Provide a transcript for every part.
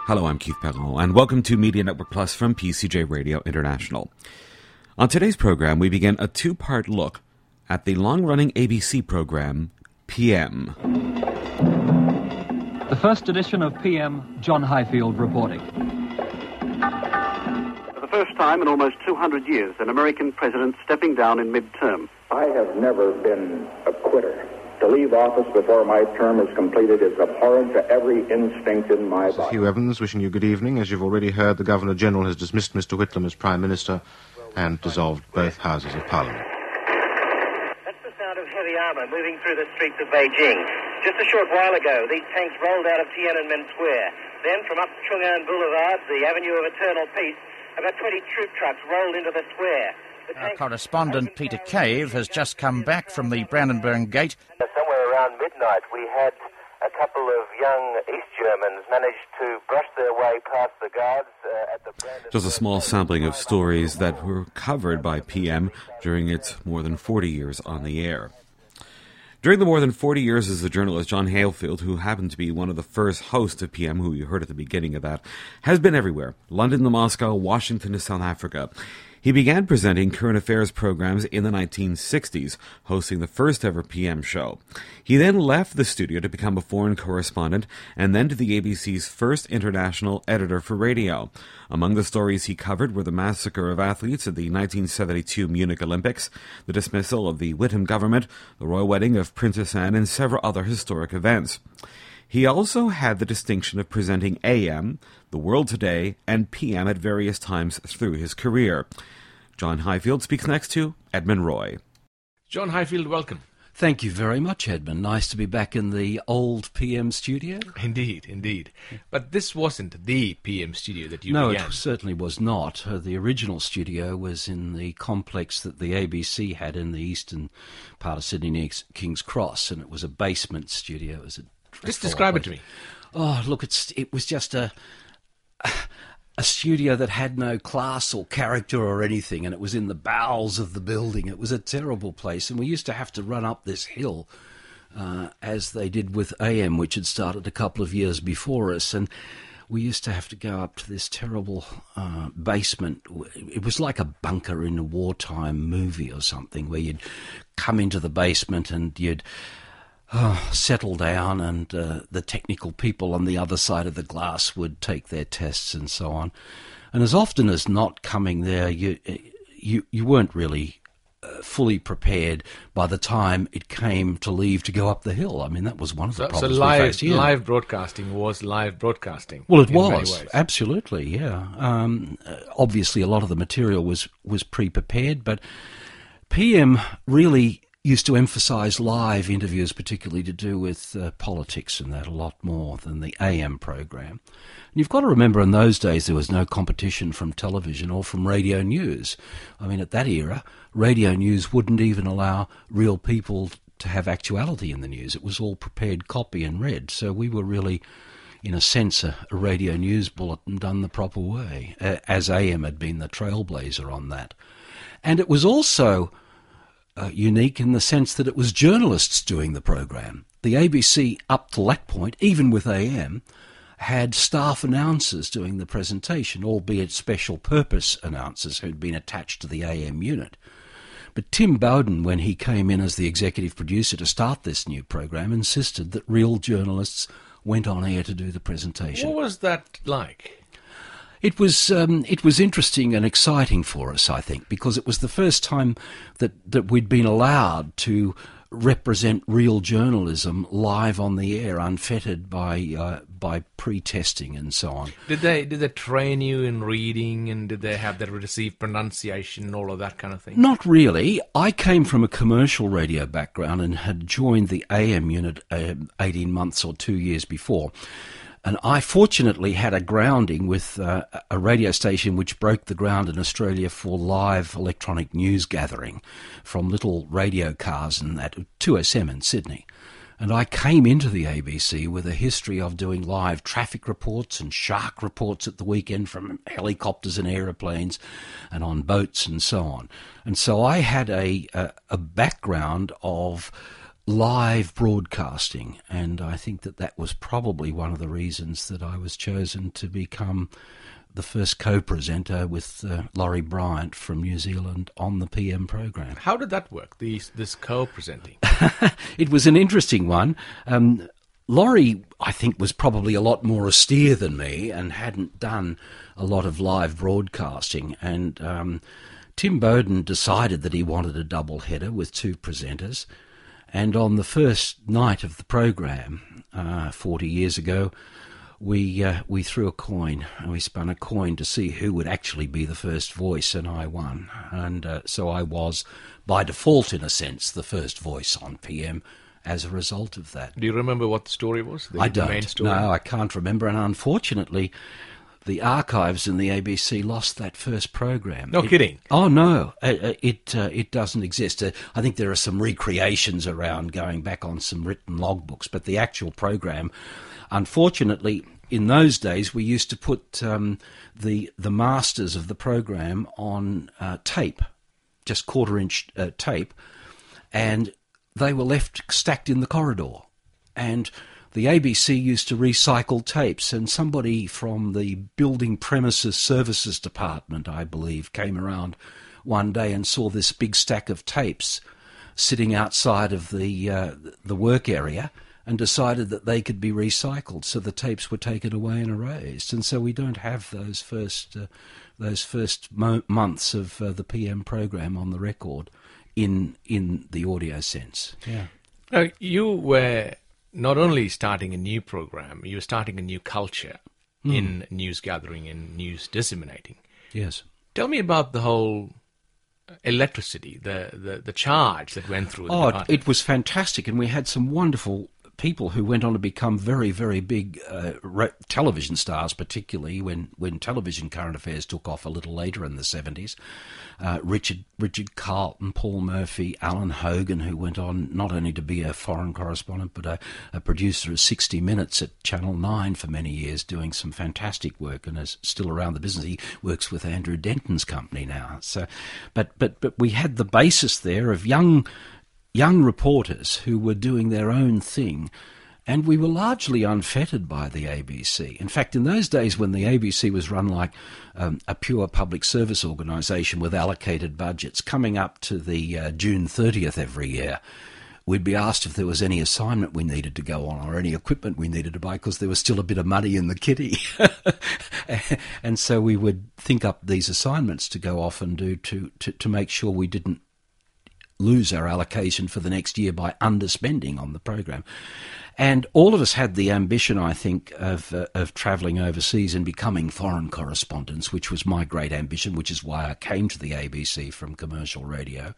Hello, I'm Keith Perron, and welcome to Media Network Plus from PCJ Radio International. On today's program, we begin a two-part look at the long-running ABC program, PM. The first edition of PM, John Highfield reporting. For the first time in almost 200 years, an American president stepping down in mid-term. I have never been a quitter. To leave office before my term is completed is abhorrent to every instinct in my body. Hugh Evans, wishing you good evening. As you've already heard, the Governor-General has dismissed Mr. Whitlam as Prime Minister and dissolved both houses of Parliament. That's the sound of heavy armour moving through the streets of Beijing. Just a short while ago, these tanks rolled out of Tiananmen Square. Then, from up Chang'an Boulevard, the Avenue of Eternal Peace, about 20 troop trucks rolled into the square. Our correspondent Peter Cave has just come back from the Brandenburg Gate. Somewhere around midnight, we had a couple of young East Germans manage to brush their way past the guards at the Brandenburg... Just a small sampling of stories that were covered by PM during its more than 40 years on the air. During the more than 40 years as a journalist, John Highfield, who happened to be one of the first hosts of PM, who you heard at the beginning of that, has been everywhere. London to Moscow, Washington to South Africa. He began presenting current affairs programs in the 1960s, hosting the first ever PM show. He then left the studio to become a foreign correspondent and then to the ABC's first international editor for radio. Among the stories he covered were the massacre of athletes at the 1972 Munich Olympics, the dismissal of the Whitlam government, the royal wedding of Princess Anne, and several other historic events. He also had the distinction of presenting AM, The World Today, and PM at various times through his career. John Highfield speaks next to Edmund Roy. John Highfield, welcome. Thank you very much, Edmund. Nice to be back in the old PM studio. Indeed, indeed. But this wasn't the PM studio that you began. No, it certainly was not. The original studio was in the complex that the ABC had in the eastern part of Sydney near King's Cross, and it was a basement studio. It was a Just describe it to me. Oh, look, it was just a studio that had no class or character or anything, and it was in the bowels of the building. It was a terrible place, and we used to have to run up this hill, as they did with AM, which had started a couple of years before us, and we used to have to go up to this terrible basement. It was like a bunker in a wartime movie or something, where you'd come into the basement and you'd settle down, and the technical people on the other side of the glass would take their tests and so on. And as often as not, coming there, you weren't really fully prepared by the time it came to leave to go up the hill. I mean, that was one of the problems we faced. Yeah. Live broadcasting was live broadcasting. Well, it was, absolutely, yeah. Obviously, a lot of the material was pre-prepared, but PM really used to emphasise live interviews, particularly to do with politics and that, a lot more than the AM program. And you've got to remember, in those days, there was no competition from television or from radio news. I mean, at that era, radio news wouldn't even allow real people to have actuality in the news. It was all prepared copy and read. So we were really, in a sense, a radio news bulletin done the proper way, as AM had been the trailblazer on that. And it was also unique in the sense that it was journalists doing the program. The ABC, up to that point, even with AM, had staff announcers doing the presentation, albeit special purpose announcers who'd been attached to the AM unit. But Tim Bowden, when he came in as the executive producer to start this new program, insisted that real journalists went on air to do the presentation. What was that like? It was interesting and exciting for us, I think, because it was the first time that we'd been allowed to represent real journalism live on the air, unfettered by pre-testing and so on. Did they train you in reading, and did they have the received pronunciation and all of that kind of thing? Not really. I came from a commercial radio background and had joined the AM unit 18 months or 2 years before. And I fortunately had a grounding with a radio station which broke the ground in Australia for live electronic news gathering from little radio cars and that, 2SM in Sydney. And I came into the ABC with a history of doing live traffic reports and shark reports at the weekend from helicopters and aeroplanes and on boats and so on. And so I had a background of live broadcasting, and I think that was probably one of the reasons that I was chosen to become the first co-presenter with Laurie Bryant from New Zealand on the PM program. How did that work, this co-presenting? It was an interesting one. Laurie, I think, was probably a lot more austere than me and hadn't done a lot of live broadcasting, and Tim Bowden decided that he wanted a double-header with two presenters, and on the first night of the program, 40 years ago, we threw a coin, and we spun a coin to see who would actually be the first voice, and I won. And so I was, by default in a sense, the first voice on PM as a result of that. Do you remember what the story was? I don't. The main story? No, I can't remember, and unfortunately, the archives in the ABC lost that first program. No kidding. Oh no, it doesn't exist. I think there are some recreations around going back on some written logbooks, but the actual program, unfortunately, in those days we used to put the masters of the program on tape, just quarter-inch tape, and they were left stacked in the corridor, and the ABC used to recycle tapes, and somebody from the Building Premises Services Department, I believe, came around one day and saw this big stack of tapes sitting outside of the work area and decided that they could be recycled. So the tapes were taken away and erased, and so we don't have those first months of the PM program on the record in the audio sense. Yeah. Now, you were not only starting a new program, you were starting a new culture in news gathering and news disseminating. Yes. Tell me about the whole electricity, the charge that went through. It was fantastic, and we had some wonderful people who went on to become very, very big television stars, particularly when television current affairs took off a little later in the 70s. Richard Carlton, Paul Murphy, Alan Hogan, who went on not only to be a foreign correspondent but a producer of 60 Minutes at Channel 9 for many years, doing some fantastic work and is still around the business. He works with Andrew Denton's company now. So, but we had the basis there of young reporters who were doing their own thing, and we were largely unfettered by the ABC. In fact, in those days when the ABC was run like a pure public service organisation with allocated budgets, coming up to the June 30th every year, we'd be asked if there was any assignment we needed to go on or any equipment we needed to buy, because there was still a bit of money in the kitty. And so we would think up these assignments to go off and do to make sure we didn't lose our allocation for the next year by underspending on the program. And all of us had the ambition, I think, of travelling overseas and becoming foreign correspondents, which was my great ambition, which is why I came to the ABC from commercial radio.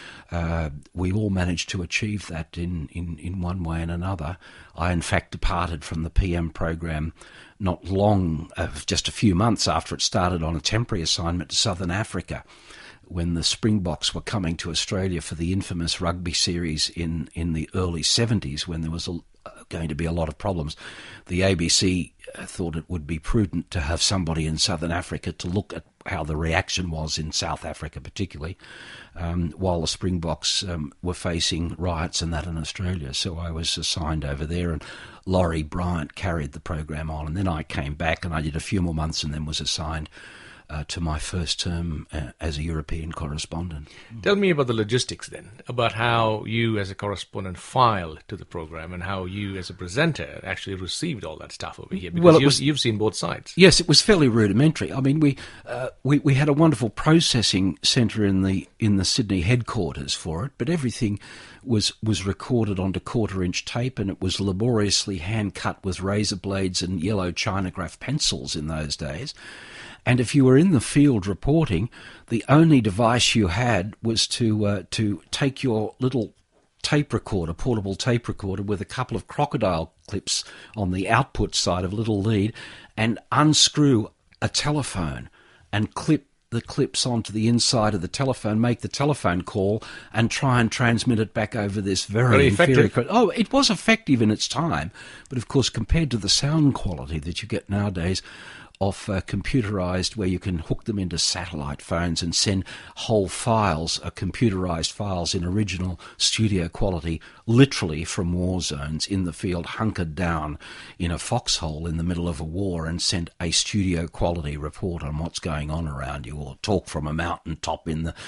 We all managed to achieve that in one way and another. I, in fact, departed from the PM program not long, just a few months after it started, on a temporary assignment to Southern Africa, when the Springboks were coming to Australia for the infamous rugby series in the early 70s, when there was going to be a lot of problems. The ABC thought it would be prudent to have somebody in Southern Africa to look at how the reaction was in South Africa particularly, while the Springboks were facing riots and that in Australia. So I was assigned over there, and Laurie Bryant carried the program on, and then I came back and I did a few more months and then was assigned to my first term as a European correspondent. Tell me about the logistics then, about how you as a correspondent filed to the program and how you as a presenter actually received all that stuff over here, because you've seen both sides. Yes, it was fairly rudimentary. I mean, we had a wonderful processing centre in the Sydney headquarters for it, but everything was recorded onto quarter-inch tape, and it was laboriously hand-cut with razor blades and yellow chinograph pencils in those days. And if you were in the field reporting, the only device you had was to take your little tape recorder, portable tape recorder, with a couple of crocodile clips on the output side of a little lead, and unscrew a telephone and clip the clips onto the inside of the telephone, make the telephone call, and try and transmit it back over this very inferior... Oh, it was effective in its time, but of course, compared to the sound quality that you get nowadays, computerized, where you can hook them into satellite phones and send whole files, computerized files in original studio quality, literally from war zones in the field, hunkered down in a foxhole in the middle of a war, and send a studio quality report on what's going on around you, or talk from a mountaintop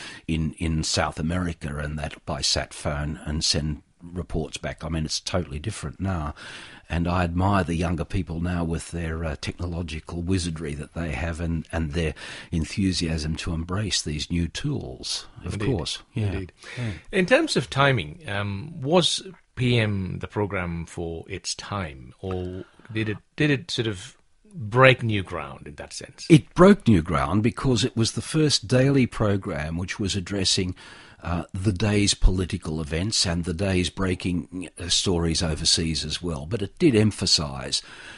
in South America, and that by sat phone, and send reports back. I mean, it's totally different now, and I admire the younger people now with their technological wizardry that they have, and their enthusiasm to embrace these new tools. Of course, yeah. Indeed. Yeah. In terms of timing, was PM the program for its time, or did it sort of break new ground in that sense? It broke new ground because it was the first daily program which was addressing the day's political events and the day's breaking stories overseas as well. But it did emphasise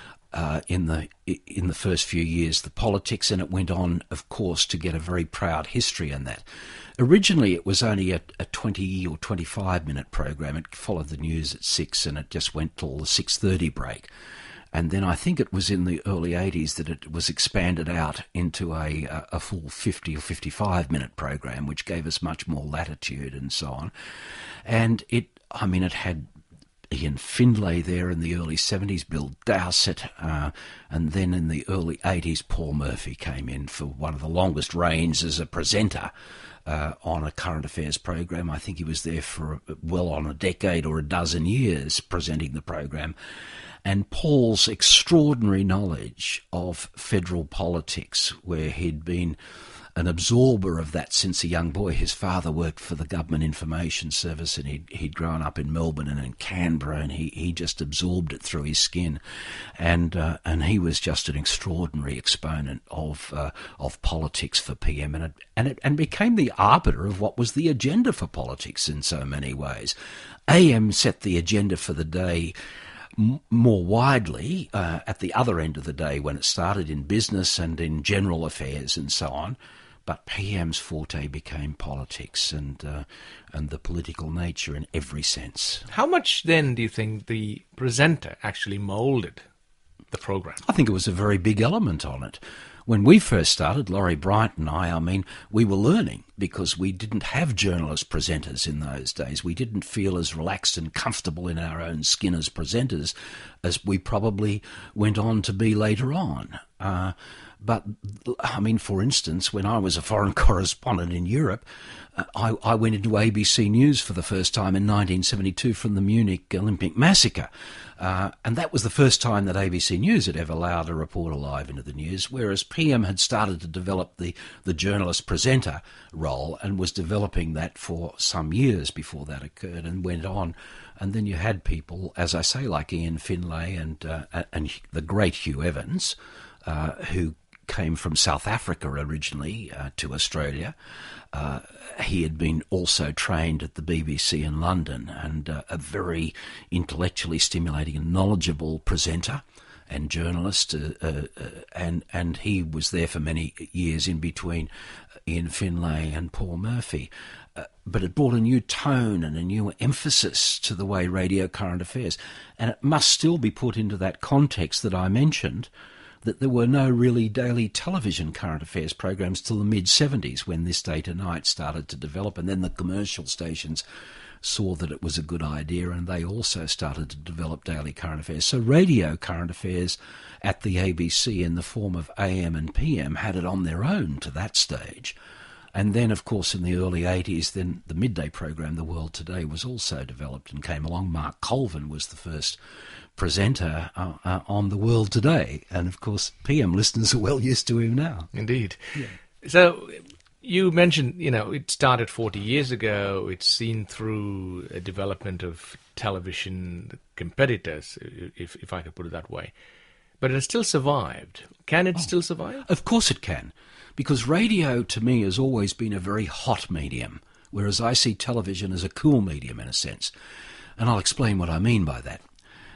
in the first few years the politics, and it went on, of course, to get a very proud history in that. Originally, it was only a 20 or 25-minute program. It followed the news at 6, and it just went till the 6:30 break. And then I think it was in the early 80s that it was expanded out into a full 50 or 55-minute program, which gave us much more latitude and so on. And it had Ian Findlay there in the early 70s, Bill Dowsett, and then in the early 80s, Paul Murphy came in for one of the longest reigns as a presenter on a current affairs program. I think he was there for well on a decade or a dozen years presenting the program. And Paul's extraordinary knowledge of federal politics, where he'd been an absorber of that since a young boy. His father worked for the Government Information Service, and he'd grown up in Melbourne and in Canberra, and he just absorbed it through his skin. And he was just an extraordinary exponent of politics for PM, and became the arbiter of what was the agenda for politics in so many ways. AM set the agenda for the day more widely at the other end of the day, when it started in business and in general affairs and so on. But PM's forte became politics and the political nature in every sense. How much then do you think the presenter actually moulded the program? I think it was a very big element on it. When we first started, Laurie Bryant and I mean, we were learning, because we didn't have journalist presenters in those days. We didn't feel as relaxed and comfortable in our own skin as presenters as we probably went on to be later on. But, I mean, for instance, when I was a foreign correspondent in Europe, I went into ABC News for the first time in 1972 from the Munich Olympic massacre. And that was the first time that ABC News had ever allowed a reporter live into the news, whereas PM had started to develop the journalist-presenter role, and was developing that for some years before that occurred, and went on. And then you had people, as I say, like Ian Findlay and the great Hugh Evans, who came from South Africa originally to Australia. He had been also trained at the BBC in London, and a very intellectually stimulating and knowledgeable presenter and journalist, and he was there for many years in between Ian Findlay and Paul Murphy. But it brought a new tone and a new emphasis to the way Radio Current Affairs, and it must still be put into that context that I mentioned, that there were no really daily television current affairs programs till the mid-70s, when This Day Tonight started to develop, and then the commercial stations saw that it was a good idea, and they also started to develop daily current affairs. So radio current affairs at the ABC in the form of AM and PM had it on their own to that stage. And then, of course, in the early 80s, then the midday program, The World Today, was also developed and came along. Mark Colvin was the first presenter on The World Today. And, of course, PM listeners are well used to him now. Indeed. Yeah. So you mentioned, it started 40 years ago. It's seen through a development of television competitors, if I could put it that way. But it has still survived. Can it still survive? Of course it can. Because radio, to me, has always been a very hot medium, whereas I see television as a cool medium in a sense. And I'll explain what I mean by that.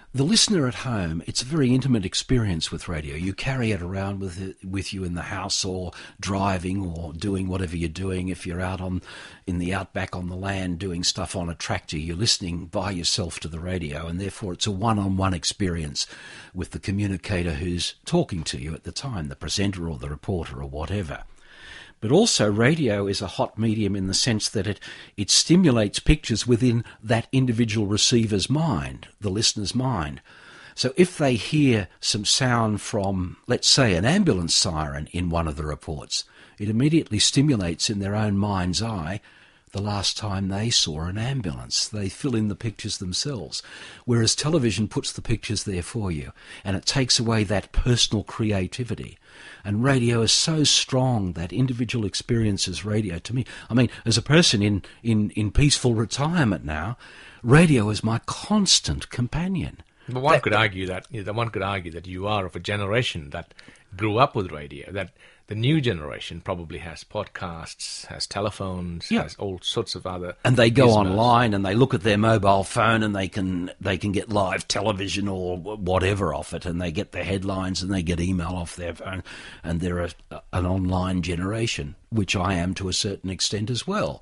the listener at home, it's a very intimate experience with radio. You carry it around with you in the house, or driving, or doing whatever you're doing. If you're out in the outback on the land doing stuff on a tractor, you're listening by yourself to the radio, and therefore it's a one-on-one experience with the communicator who's talking to you at the time, the presenter or the reporter or whatever. But also radio is a hot medium in the sense that it stimulates pictures within that individual receiver's mind, the listener's mind. So if they hear some sound from, let's say, an ambulance siren in one of the reports, it immediately stimulates in their own mind's eye the last time they saw an ambulance. They fill in the pictures themselves, whereas television puts the pictures there for you, and it takes away that personal creativity. And radio is so strong, that individual experiences radio to me. I mean, as a person in peaceful retirement now, radio is my constant companion. But one could argue that you are of a generation that grew up with radio, that the new generation probably has podcasts, has telephones, has all sorts of other... And they go online and they look at their mobile phone and they can get live television or whatever off it, and they get the headlines and they get email off their phone, and they're an online generation, which I am to a certain extent as well.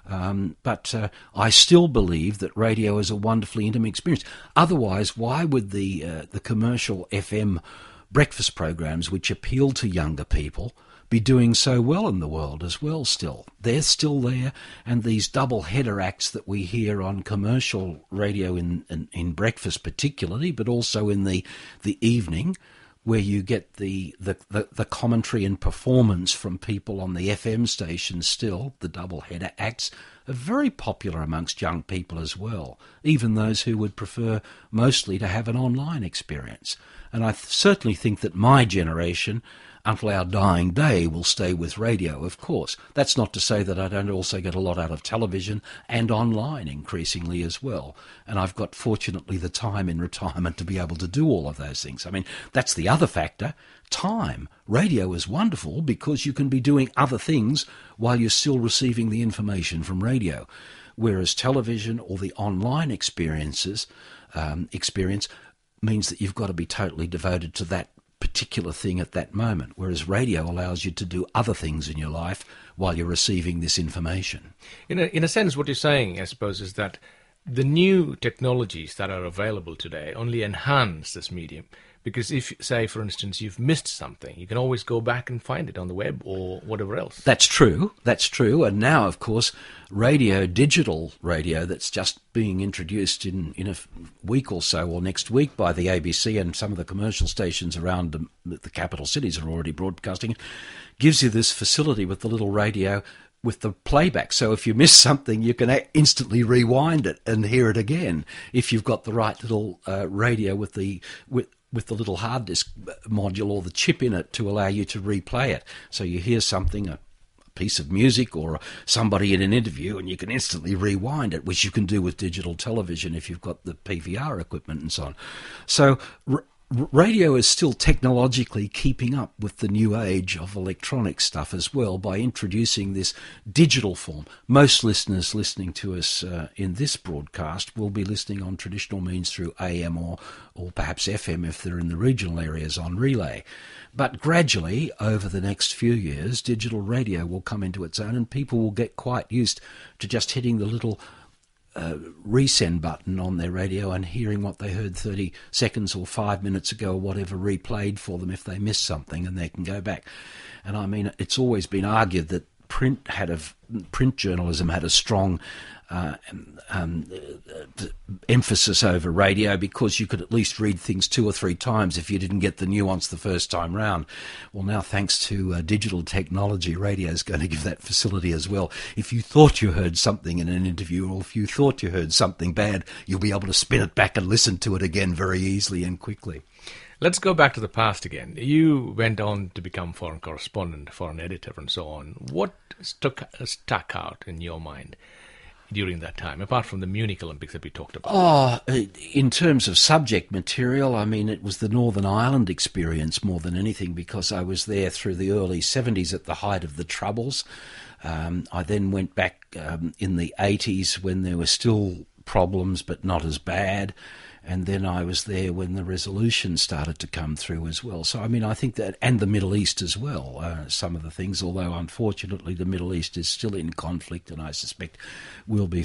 But I still believe that radio is a wonderfully intimate experience. Otherwise, why would the commercial FM breakfast programs, which appeal to younger people, be doing so well in the world as well still? They're still there, and these double-header acts that we hear on commercial radio in breakfast particularly, but also in the evening, where you get the commentary and performance from people on the FM stations still, the double-header acts, are very popular amongst young people as well, even those who would prefer mostly to have an online experience. And I certainly think that my generation, until our dying day, will stay with radio, of course. That's not to say that I don't also get a lot out of television and online increasingly as well. And I've got, fortunately, the time in retirement to be able to do all of those things. I mean, that's the other factor. Time. Radio is wonderful because you can be doing other things while you're still receiving the information from radio. Whereas television or the online experience means that you've got to be totally devoted to that particular thing at that moment, whereas radio allows you to do other things in your life while you're receiving this information. In a sense, what you're saying, I suppose, is that the new technologies that are available today only enhance this medium. Because if, say, for instance, you've missed something, you can always go back and find it on the web or whatever else. That's true. And now, of course, digital radio, that's just being introduced in a week or so, or next week, by the ABC, and some of the commercial stations around the capital cities are already broadcasting, gives you this facility with the little radio with the playback. So if you miss something, you can instantly rewind it and hear it again if you've got the right little radio with the little hard disk module or the chip in it to allow you to replay it. So you hear something, a piece of music or somebody in an interview, and you can instantly rewind it, which you can do with digital television if you've got the PVR equipment and so on. So radio is still technologically keeping up with the new age of electronic stuff as well by introducing this digital form. Most listeners listening to us in this broadcast will be listening on traditional means through AM or perhaps FM if they're in the regional areas on relay. But gradually, over the next few years, digital radio will come into its own, and people will get quite used to just hitting the little resend button on their radio and hearing what they heard 30 seconds or 5 minutes ago or whatever replayed for them if they missed something, and they can go back. And I mean, it's always been argued that print journalism had a strong emphasis over radio because you could at least read things 2 or 3 times if you didn't get the nuance the first time round. Well, now, thanks to digital technology, radio is going to give that facility as well. If you thought you heard something in an interview, or if you thought you heard something bad, you'll be able to spin it back and listen to it again very easily and quickly. Let's go back to the past again. You went on to become foreign correspondent, foreign editor, and so on. What stuck out in your mind during that time, apart from the Munich Olympics that we talked about? In terms of subject material, I mean, it was the Northern Ireland experience more than anything, because I was there through the early 70s at the height of the Troubles. I then went back in the 80s when there were still problems but not as bad. and then I was there when the resolution started to come through as well. So, I mean, I think that, and the Middle East as well, some of the things, although unfortunately the Middle East is still in conflict, and I suspect will be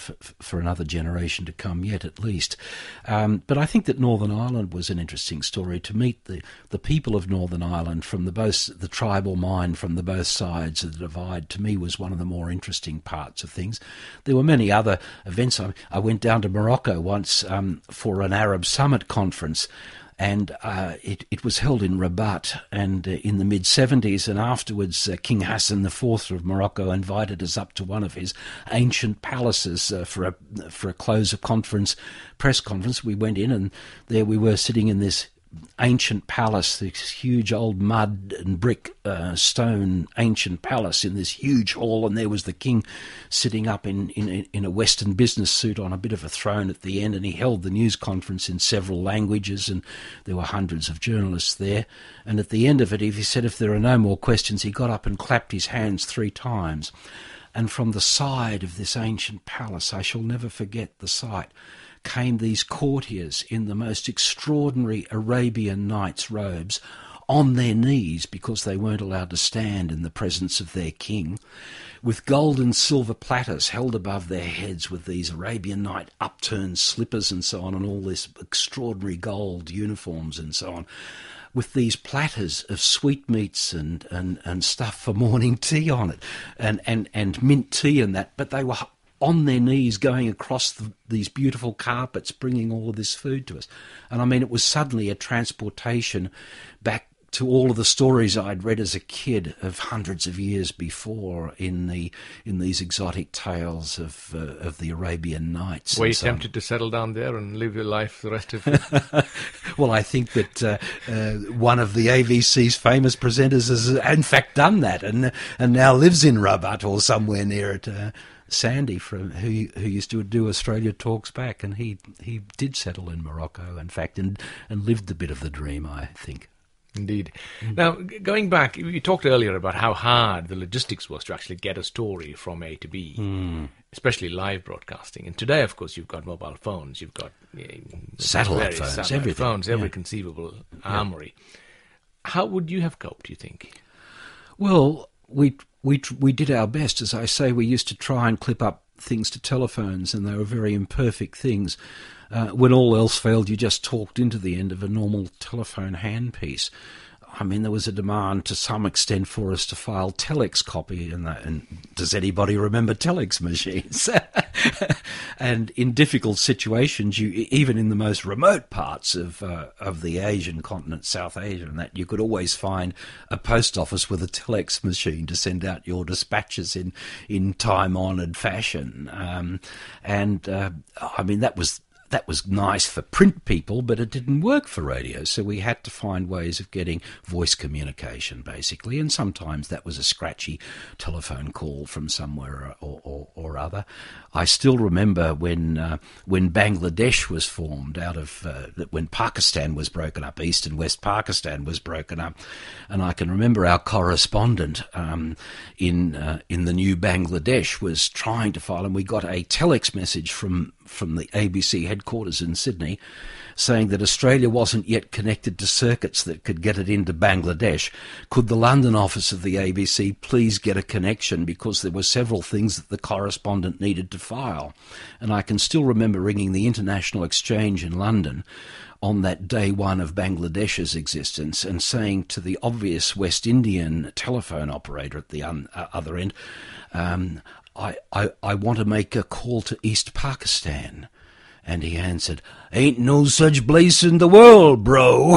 for another generation to come yet at least. But I think that Northern Ireland was an interesting story. To meet the people of Northern Ireland from the tribal mind from the both sides of the divide, to me was one of the more interesting parts of things. There were many other events. I went down to Morocco once for an Arab Summit conference, and it was held in Rabat and in the mid-70s, and afterwards King Hassan IV of Morocco invited us up to one of his ancient palaces for a close of press conference. We went in, and there we were sitting in this ancient palace, this huge old mud and brick stone ancient palace in this huge hall, and there was the king sitting up in a Western business suit on a bit of a throne at the end, and he held the news conference in several languages, and there were hundreds of journalists there. And at the end of it, he said if there are no more questions, he got up and clapped his hands 3 times. And from the side of this ancient palace, I shall never forget the sight, came these courtiers in the most extraordinary Arabian Nights robes, on their knees because they weren't allowed to stand in the presence of their king, with gold and silver platters held above their heads with these Arabian Night upturned slippers and so on, and all this extraordinary gold uniforms and so on, with these platters of sweetmeats and stuff for morning tea on it, and mint tea and that, but they were on their knees going across these beautiful carpets, bringing all of this food to us. And I mean, it was suddenly a transportation back to all of the stories I'd read as a kid of hundreds of years before in these exotic tales of the Arabian Nights. Were you tempted to settle down there and live your life the rest of it? Well, I think that one of the AVC's famous presenters has in fact done that, and now lives in Rabat or somewhere near it. Sandy, who used to do Australia Talks Back, and he did settle in Morocco, in fact, and lived a bit of the dream, I think. Indeed. Now, going back, you talked earlier about how hard the logistics was to actually get a story from A to B, especially live broadcasting. And today, of course, you've got mobile phones, you've got satellite phones, everything. Every conceivable armory. How would you have coped, do you think? Well, we did our best. As I say, we used to try and clip up things to telephones, and they were very imperfect things. When all else failed, you just talked into the end of a normal telephone handpiece. I mean, there was a demand to some extent for us to file telex copy, and does anybody remember telex machines? And in difficult situations, even in the most remote parts of the Asian continent, South Asia and that, you could always find a post office with a telex machine to send out your dispatches in time-honoured fashion. I mean, that was nice for print people, but it didn't work for radio. So we had to find ways of getting voice communication, basically. And sometimes that was a scratchy telephone call from somewhere or other. I still remember when Bangladesh was formed when Pakistan was broken up, East and West Pakistan was broken up. And I can remember our correspondent in the new Bangladesh was trying to file, and we got a telex message from the ABC headquarters in Sydney saying that Australia wasn't yet connected to circuits that could get it into Bangladesh. Could the London office of the ABC please get a connection, because there were several things that the correspondent needed to file. And I can still remember ringing the International Exchange in London on that day one of Bangladesh's existence and saying to the obvious West Indian telephone operator at the other end, I want to make a call to East Pakistan. And he answered, "Ain't no such place in the world, bro."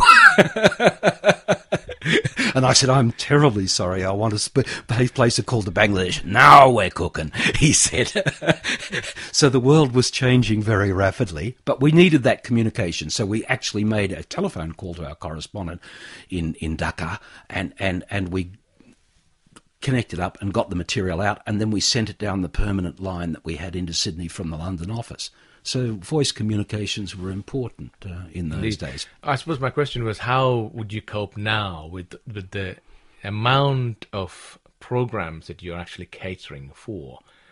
And I said, "I'm terribly sorry. I want to place a call to Bangladesh." "Now we're cooking," he said. So the world was changing very rapidly, but we needed that communication. So we actually made a telephone call to our correspondent in Dhaka, and we connected up and got the material out, and then we sent it down the permanent line that we had into Sydney from the London office. So voice communications were important in those days. I suppose my question was, how would you cope now with the amount of programs that you're actually catering for?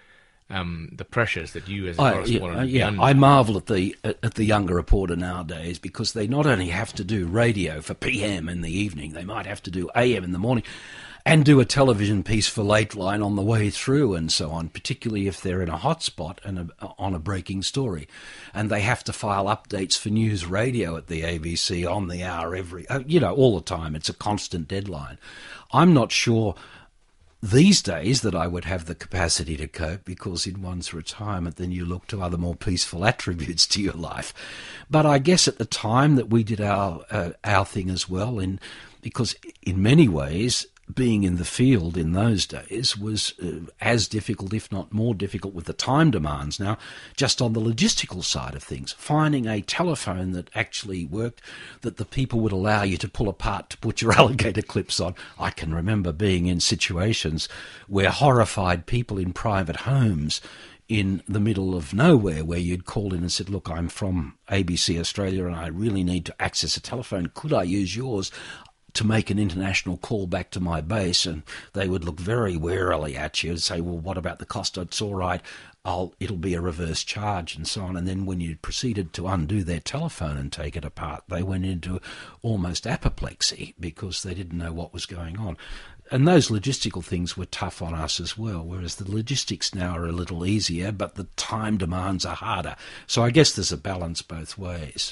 the pressures that you as a correspondent I marvel at the younger reporter nowadays, because they not only have to do radio for PM in the evening, they might have to do AM in the morning, and do a television piece for Late Line on the way through and so on, particularly if they're in a hot spot and on a breaking story. And they have to file updates for news radio at the ABC on the hour all the time. It's a constant deadline. I'm not sure these days that I would have the capacity to cope, because in one's retirement then you look to other more peaceful attributes to your life. But I guess at the time that we did our thing as well, because in many ways being in the field in those days was as difficult, if not more difficult, with the time demands. Now, just on the logistical side of things, finding a telephone that actually worked, that the people would allow you to pull apart to put your alligator clips on. I can remember being in situations where horrified people in private homes in the middle of nowhere, where you'd call in and said, look, I'm from ABC Australia and I really need to access a telephone. Could I use yours to make an international call back to my base? And they would look very warily at you and say, well, what about the cost? It's all right, it'll be a reverse charge and so on. And then when you proceeded to undo their telephone and take it apart, they went into almost apoplexy because they didn't know what was going on. And those logistical things were tough on us as well, whereas the logistics now are a little easier, but the time demands are harder. So I guess there's a balance both ways.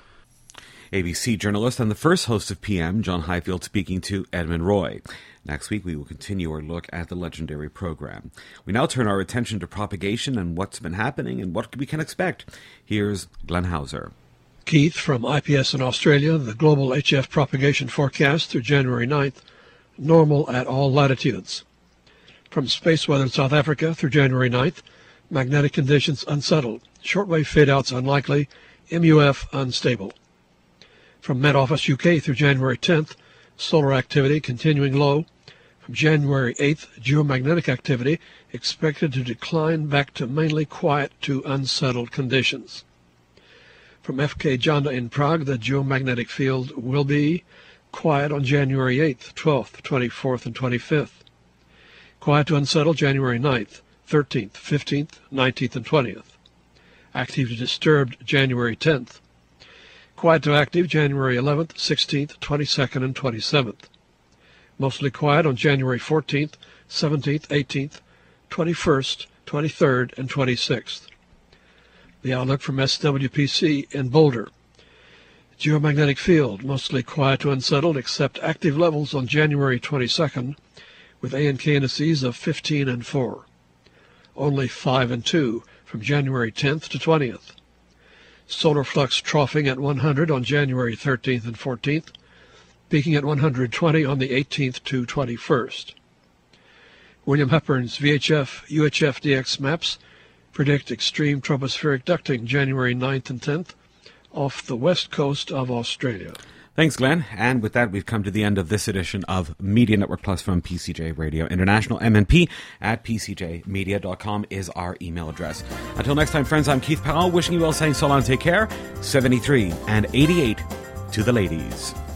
ABC journalist and the first host of PM, John Highfield, speaking to Edmund Roy. Next week, we will continue our look at the legendary program. We now turn our attention to propagation and what's been happening and what we can expect. Here's Glenn Hauser. Keith from IPS in Australia, the global HF propagation forecast through January 9th, normal at all latitudes. From space weather in South Africa through January 9th, magnetic conditions unsettled, shortwave fade-outs unlikely, MUF unstable. From Met Office UK through January 10th, solar activity continuing low. From January 8th, geomagnetic activity expected to decline back to mainly quiet to unsettled conditions. From FK Janda in Prague, the geomagnetic field will be quiet on January 8th, 12th, 24th, and 25th. Quiet to unsettled January 9th, 13th, 15th, 19th, and 20th. Active to disturbed January 10th. Quiet to active January 11th, 16th, 22nd, and 27th. Mostly quiet on January 14th, 17th, 18th, 21st, 23rd, and 26th. The outlook from SWPC in Boulder. Geomagnetic field, mostly quiet to unsettled, except active levels on January 22nd, with ANK indices of 15 and 4. Only 5 and 2 from January 10th to 20th. Solar flux troughing at 100 on January 13th and 14th, peaking at 120 on the 18th to 21st. William Hepburn's VHF UHF DX maps predict extreme tropospheric ducting January 9th and 10th off the west coast of Australia. Thanks, Glenn. And with that, we've come to the end of this edition of Media Network Plus from PCJ Radio International. MNP at pcjmedia.com is our email address. Until next time, friends, I'm Keith Powell, wishing you all, saying so long, take care. 73 and 88 to the ladies.